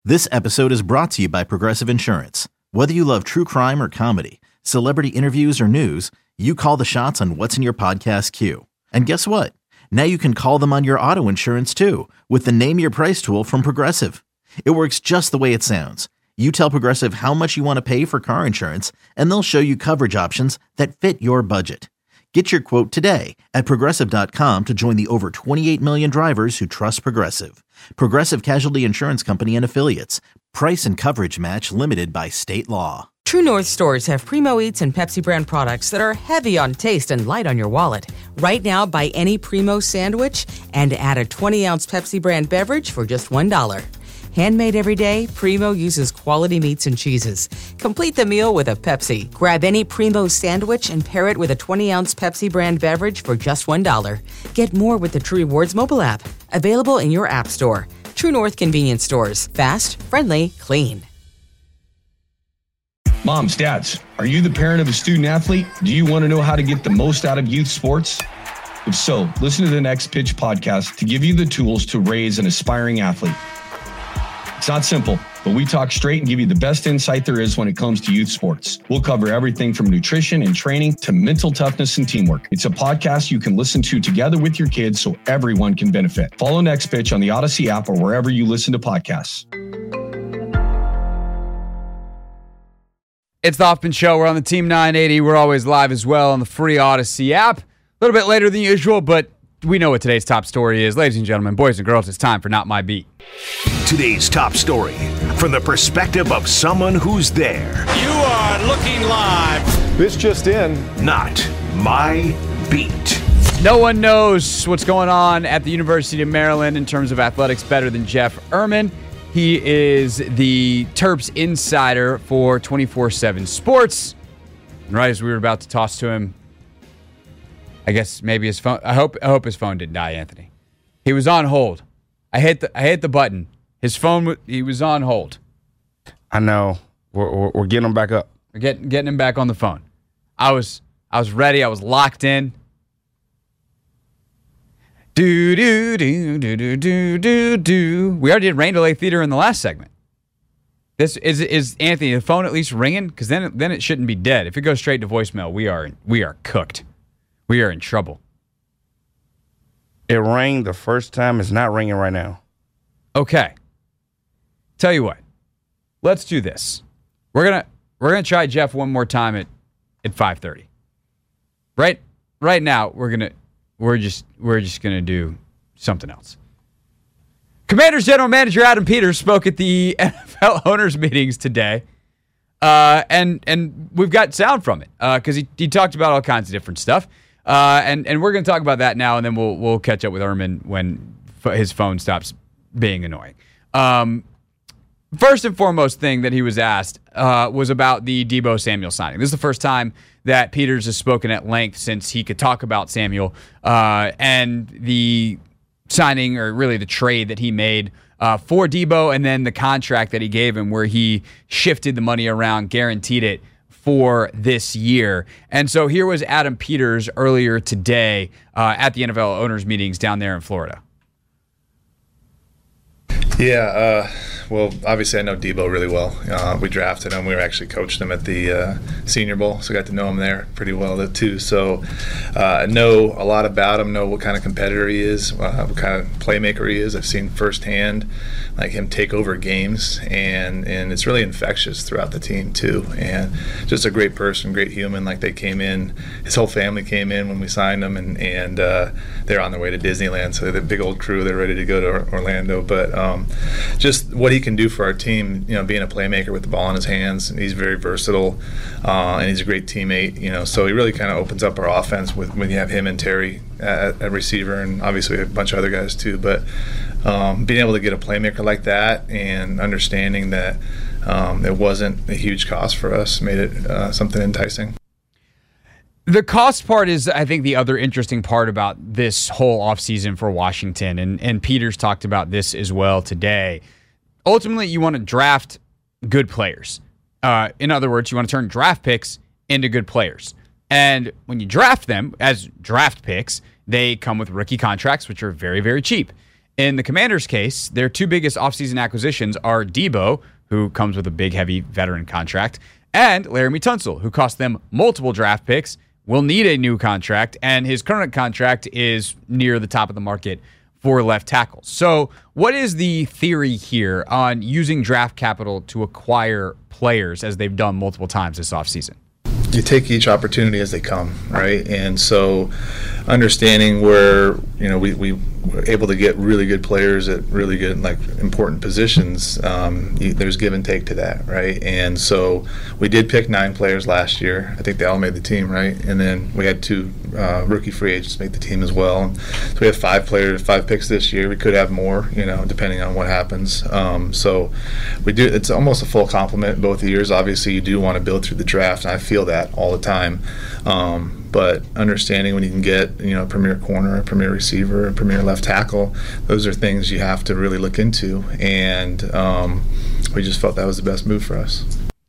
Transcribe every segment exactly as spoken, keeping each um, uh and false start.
This episode is brought to you by Progressive Insurance. Whether you love true crime or comedy, celebrity interviews or news, you call the shots on what's in your podcast queue. And guess what? Now you can call them on your auto insurance too with the Name Your Price tool from Progressive. It works just the way it sounds. You tell Progressive how much you want to pay for car insurance, and they'll show you coverage options that fit your budget. Get your quote today at Progressive dot com to join the over twenty-eight million drivers who trust Progressive. Progressive Casualty Insurance Company and Affiliates. Price and coverage match limited by state law. True North stores have Primo Eats and Pepsi brand products that are heavy on taste and light on your wallet. Right now, buy any Primo sandwich and add a twenty-ounce Pepsi brand beverage for just one dollar. Handmade every day, Primo uses quality meats and cheeses. Complete the meal with a Pepsi. Grab any Primo sandwich and pair it with a twenty-ounce Pepsi brand beverage for just one dollar. Get more with the True Rewards mobile app. Available in your app store. True North convenience stores. Fast, friendly, clean. Moms, dads, are you the parent of a student athlete? Do you want to know how to get the most out of youth sports? If so, listen to the Next Pitch podcast to give you the tools to raise an aspiring athlete. It's not simple, but we talk straight and give you the best insight there is when it comes to youth sports. We'll cover everything from nutrition and training to mental toughness and teamwork. It's a podcast you can listen to together with your kids so everyone can benefit. Follow Next Pitch on the Odyssey app or wherever you listen to podcasts. It's the Hoffman Show. We're on the Team nine eighty. We're always live as well on the free Odyssey app. A little bit later than usual, but we know what today's top story is. Ladies and gentlemen, boys and girls, it's time for Not My Beat. Today's top story, from the perspective of someone who's there. You are looking live. This just in. Not My Beat. No one knows what's going on at the University of Maryland in terms of athletics better than Jeff Ermann. He is the Terps insider for twenty-four seven Sports. And right as we were about to toss to him, I guess maybe his phone. I hope I hope his phone didn't die, Anthony. He was on hold. I hit the I hit the button. His phone. He was on hold. I know. We're, we're, we're getting him back up. We're getting getting him back on the phone. I was I was ready. I was locked in. Do do do do do do do do. We already did Rain Delay Theater in the last segment. This is is Anthony. The phone at least ringing? Because then then it shouldn't be dead. If it goes straight to voicemail, we are we are cooked. We are in trouble. It rang the first time. It's not ringing right now. Okay. Tell you what. Let's do this. We're gonna we're gonna try Jeff one more time at at five thirty. Right right now we're gonna we're just we're just gonna do something else. Commanders General Manager Adam Peters spoke at the N F L owners meetings today. Uh, and and we've got sound from it because uh, he, he talked about all kinds of different stuff. Uh, and, and we're going to talk about that now, and then we'll we'll catch up with Ermann when f- his phone stops being annoying. Um, first and foremost thing that he was asked uh, was about the Deebo Samuel signing. This is the first time that Peters has spoken at length since he could talk about Samuel uh, and the signing, or really the trade that he made uh, for Deebo, and then the contract that he gave him where he shifted the money around, guaranteed it for this year. And so here was Adam Peters earlier today uh, at the N F L owners meetings down there in Florida. Yeah, uh, well, obviously I know Deebo really well. Uh, we drafted him. We were actually coached him at the uh, Senior Bowl, so I got to know him there pretty well too. So uh, I know a lot about him, know what kind of competitor he is, uh, what kind of playmaker he is. I've seen firsthand like him take over games, and, and it's really infectious throughout the team too. And just a great person, great human. Like they came in, his whole family came in when we signed him, and, and uh, they're on their way to Disneyland. So they're the big old crew, they're ready to go to Orlando. But um, just what he can do for our team, you know, being a playmaker with the ball in his hands, and he's very versatile, uh, and he's a great teammate, you know, so he really kind of opens up our offense with, when you have him and Terry at, at receiver, and obviously a bunch of other guys too. But um, being able to get a playmaker like that and understanding that um, it wasn't a huge cost for us made it uh, something enticing. The cost part is, I think, the other interesting part about this whole offseason for Washington, and, and Peters talked about this as well today. Ultimately, you want to draft good players. Uh, in other words, you want to turn draft picks into good players. And when you draft them as draft picks, they come with rookie contracts, which are very, very cheap. In the Commanders' case, their two biggest offseason acquisitions are Debo, who comes with a big, heavy veteran contract, and Laramie Tunsil, who cost them multiple draft picks, will need a new contract, and his current contract is near the top of the market for left tackles. So what is the theory here on using draft capital to acquire players as they've done multiple times this offseason? You take each opportunity as they come, right? And so understanding where, you know, we, we were able to get really good players at really good, like, important positions, um, you, there's give and take to that, right? And so we did pick nine players last year. I think they all made the team, right? And then we had two uh, rookie free agents make the team as well. So we have five players, five picks this year. We could have more, you know, depending on what happens. Um, so we do. It's almost a full complement both years. Obviously, you do want to build through the draft, and I feel that all the time. Um, but understanding when you can get, you know, a premier corner, a premier receiver, a premier left tackle, those are things you have to really look into. And um, we just felt that was the best move for us.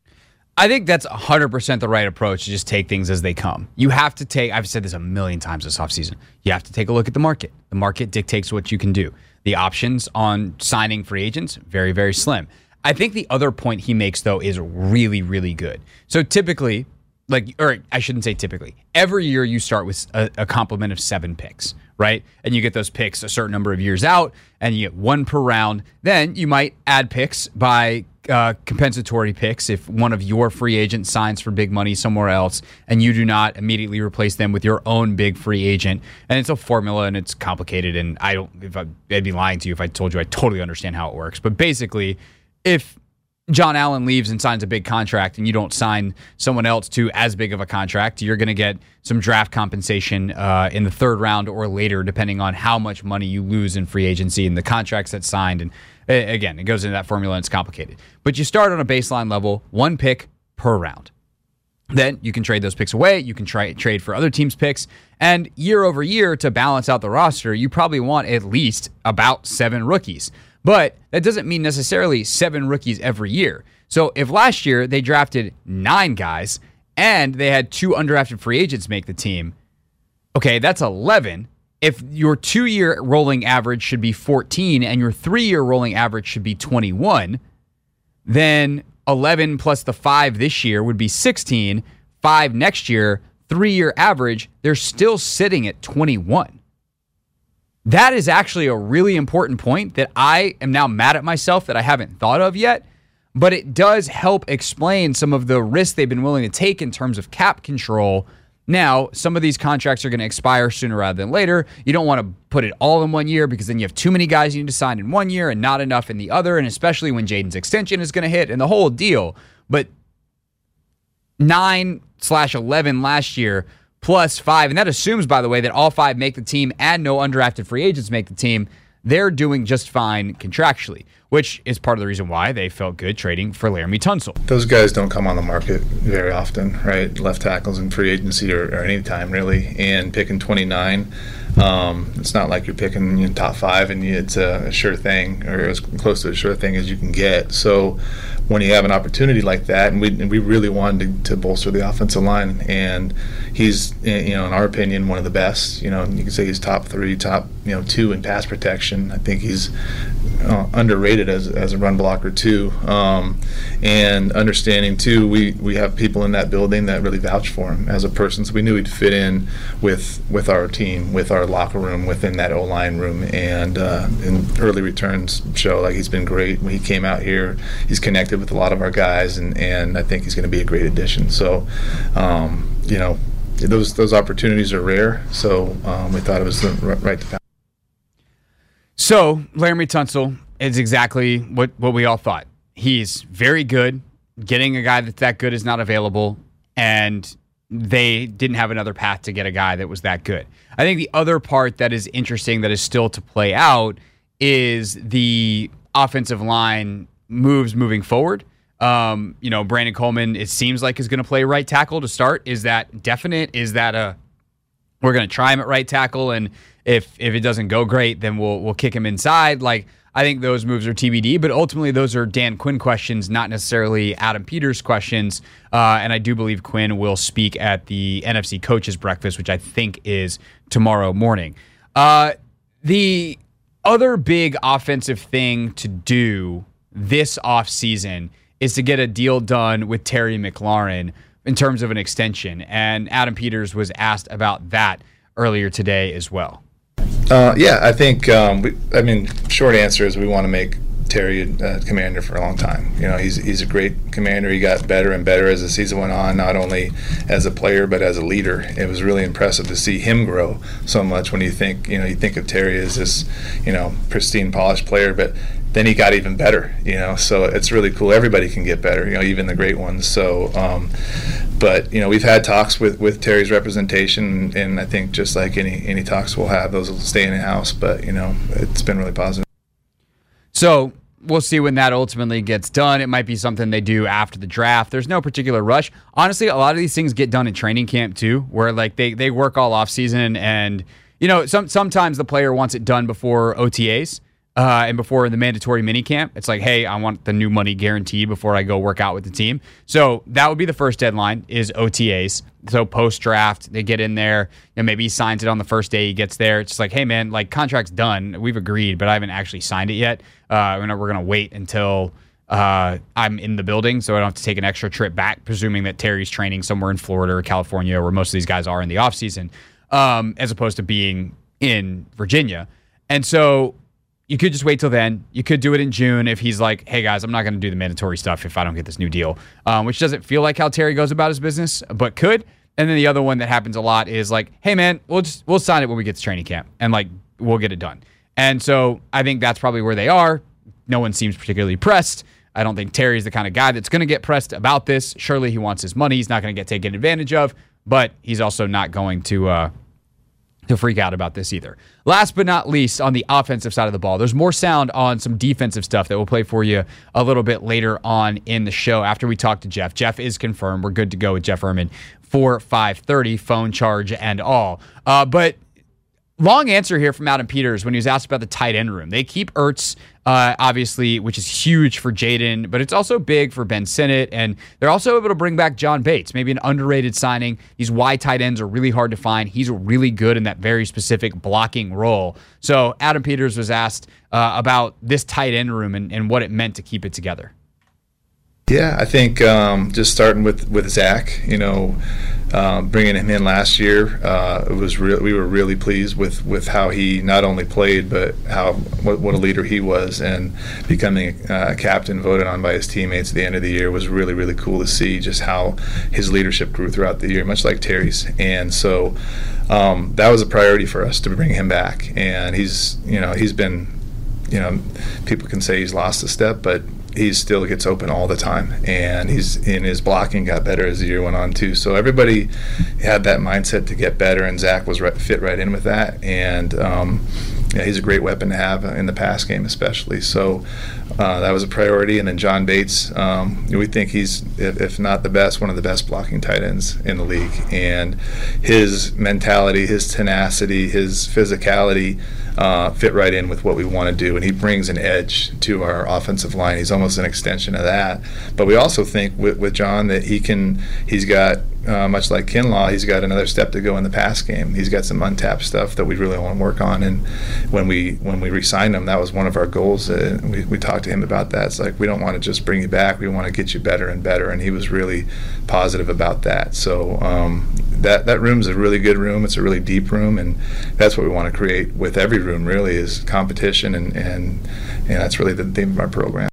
I think that's one hundred percent the right approach, to just take things as they come. You have to take, I've said this a million times this offseason, you have to take a look at the market. The market dictates what you can do. The options on signing free agents, very, very slim. I think the other point he makes, though, is really, really good. So typically, like, or I shouldn't say typically, every year you start with a, a complement of seven picks, right? And you get those picks a certain number of years out, and you get one per round. Then you might add picks by uh, compensatory picks if one of your free agents signs for big money somewhere else, and you do not immediately replace them with your own big free agent. And it's a formula, and it's complicated, and I don't, if I, I'd be lying to you if I told you I totally understand how it works. But basically, if John Allen leaves and signs a big contract and you don't sign someone else to as big of a contract, you're going to get some draft compensation uh, in the third round or later, depending on how much money you lose in free agency and the contracts that's signed. And uh, again, it goes into that formula and it's complicated. But you start on a baseline level, one pick per round. Then you can trade those picks away. You can try trade for other teams' picks. And year over year, to balance out the roster, you probably want at least about seven rookies. But that doesn't mean necessarily seven rookies every year. So if last year they drafted nine guys and they had two undrafted free agents make the team, okay, that's eleven. If your two-year rolling average should be fourteen and your three-year rolling average should be twenty-one, then eleven plus the five this year would be sixteen, five next year, three-year average, they're still sitting at twenty-one. That is actually a really important point that I am now mad at myself that I haven't thought of yet, but it does help explain some of the risks they've been willing to take in terms of cap control. Now, some of these contracts are going to expire sooner rather than later. You don't want to put it all in one year because then you have too many guys you need to sign in one year and not enough in the other, and especially when Jaden's extension is going to hit and the whole deal. But nine slash eleven last year, plus five, and that assumes, by the way, that all five make the team and no undrafted free agents make the team. They're doing just fine contractually, which is part of the reason why they felt good trading for Laramie Tunsil. Those guys don't come on the market very often, right? Left tackles in free agency or, or any time, really. And picking twenty-nine, um, it's not like you're picking you know, top five and it's a, a sure thing or as close to a sure thing as you can get. So when you have an opportunity like that, and we and we really wanted to, to bolster the offensive line, and he's, you know, in our opinion, one of the best. You know, you can say he's top three, top you know two in pass protection. I think he's uh, underrated as as a run blocker too. Um, and understanding too, we we have people in that building that really vouch for him as a person. So we knew he'd fit in with with our team, with our locker room, within that O-line room, and uh, and early returns show like he's been great. When he came out here, he's connected with a lot of our guys, and, and I think he's going to be a great addition. So, um, you know, those those opportunities are rare. So um, we thought it was the right to. So Laramie Tunsil is exactly what, what we all thought. He's very good. Getting a guy that's that good is not available, and they didn't have another path to get a guy that was that good. I think the other part that is interesting that is still to play out is the offensive line moves moving forward. Um, you know, Brandon Coleman, it seems like, is going to play right tackle to start. Is that definite? Is that a we're going to try him at right tackle, and if if it doesn't go great, then we'll we'll kick him inside? Like, I think those moves are T B D, but ultimately those are Dan Quinn questions, not necessarily Adam Peters questions. Uh, and I do believe Quinn will speak at the N F C Coaches Breakfast, which I think is tomorrow morning. Uh, the other big offensive thing to do this offseason is to get a deal done with Terry McLaurin in terms of an extension. And Adam Peters was asked about that earlier today as well. Uh, yeah, I think, um, we, I mean, short answer is we want to make Terry a commander for a long time. You know, he's he's a great commander. He got better and better as the season went on, not only as a player but as a leader. It was really impressive to see him grow so much when you think, you know, you think of Terry as this, you know, pristine, polished player, but then he got even better, you know, so it's really cool. Everybody can get better, you know, even the great ones. So, um, but, you know, we've had talks with, with Terry's representation, and I think just like any, any talks we'll have, those will stay in the house, but, you know, it's been really positive. So we'll see when that ultimately gets done. It might be something they do after the draft. There's no particular rush. Honestly, a lot of these things get done in training camp too, where like they, they work all off season, and, you know, some sometimes the player wants it done before O T As. Uh, and before the mandatory minicamp, it's like, hey, I want the new money guaranteed before I go work out with the team. So that would be the first deadline is O T As. So post-draft, they get in there, and maybe he signs it on the first day he gets there. It's just like, hey, man, like contract's done. We've agreed, but I haven't actually signed it yet. Uh, we're going to wait until uh, I'm in the building so I don't have to take an extra trip back, presuming that Terry's training somewhere in Florida or California where most of these guys are in the offseason, um, as opposed to being in Virginia. And so you could just wait till then. You could do it in June if he's like, hey, guys, I'm not going to do the mandatory stuff if I don't get this new deal, um, which doesn't feel like how Terry goes about his business, but could. And then the other one that happens a lot is like, hey, man, we'll just we'll sign it when we get to training camp, and like we'll get it done. And so I think that's probably where they are. No one seems particularly pressed. I don't think Terry's the kind of guy that's going to get pressed about this. Surely he wants his money. He's not going to get taken advantage of, but he's also not going to uh, to freak out about this either. Last but not least, on the offensive side of the ball, there's more sound on some defensive stuff that we'll play for you a little bit later on in the show after we talk to Jeff. Jeff is confirmed. We're good to go with Jeff Erman for five thirty, phone charge and all. Uh, but long answer here from Adam Peters when he was asked about the tight end room. They keep Ertz, uh, obviously, which is huge for Jaden, but it's also big for Ben Sinnott, and they're also able to bring back John Bates, maybe an underrated signing. These wide tight ends are really hard to find. He's really good in that very specific blocking role. So Adam Peters was asked uh, about this tight end room and, and what it meant to keep it together. Yeah, I think um, just starting with, with Zach, you know, um, bringing him in last year, uh, it was re- we were really pleased with, with how he not only played, but how what, what a leader he was, and becoming a uh, captain voted on by his teammates at the end of the year was really, really cool to see just how his leadership grew throughout the year, much like Terry's. And so um, that was a priority for us to bring him back. And he's, you know, he's been, you know, people can say he's lost a step, but he still gets open all the time, and he's in his blocking got better as the year went on too. So everybody had that mindset to get better, and Zach was right, fit right in with that. And um, yeah, he's a great weapon to have in the pass game, especially. So uh, that was a priority. And then John Bates, um, we think he's, if, if not the best, one of the best blocking tight ends in the league. And his mentality, his tenacity, his physicality uh, fit right in with what we want to do. And he brings an edge to our offensive line. He's almost an extension of that. But we also think with, with John that he can, he's got, uh, much like Kinlaw, he's got another step to go in the pass game. He's got some untapped stuff that we really want to work on. And when we when we re-signed him, that was one of our goals. Uh, we, we talked to him about that. It's like, we don't want to just bring you back. We want to get you better and better. And he was really positive about that. So um, that, that room's a really good room. It's a really deep room. And that's what we want to create with every room, really, is competition. And, and, and that's really the theme of our program.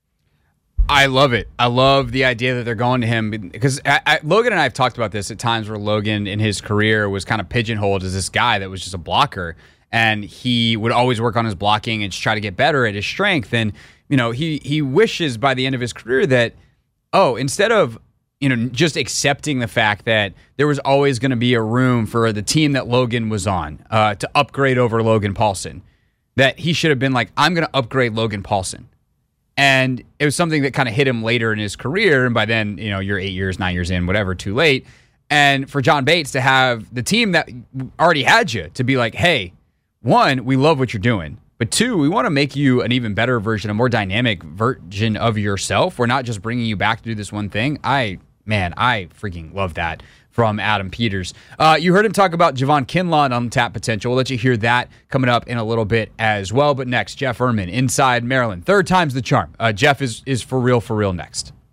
I love it. I love the idea that they're going to him because I, I, Logan and I have talked about this at times where Logan in his career was kind of pigeonholed as this guy that was just a blocker, and he would always work on his blocking and just try to get better at his strength. And, you know, he, he wishes by the end of his career that, oh, instead of, you know, just accepting the fact that there was always going to be a room for the team that Logan was on uh, to upgrade over Logan Paulson, that he should have been like, I'm going to upgrade Logan Paulson. And it was something that kind of hit him later in his career. And by then, you know, you're eight years, nine years in, whatever, too late. And for John Bates to have the team that already had you to be like, hey, one, we love what you're doing. But two, we want to make you an even better version, a more dynamic version of yourself. We're not just bringing you back to do this one thing. I Man, I freaking love that from Adam Peters. Uh, you heard him talk about Javon Kinlaw on tap potential. We'll let you hear that coming up in a little bit as well. But next, Jeff Erman inside Maryland. Third time's the charm. Uh, Jeff is is for real, for real next.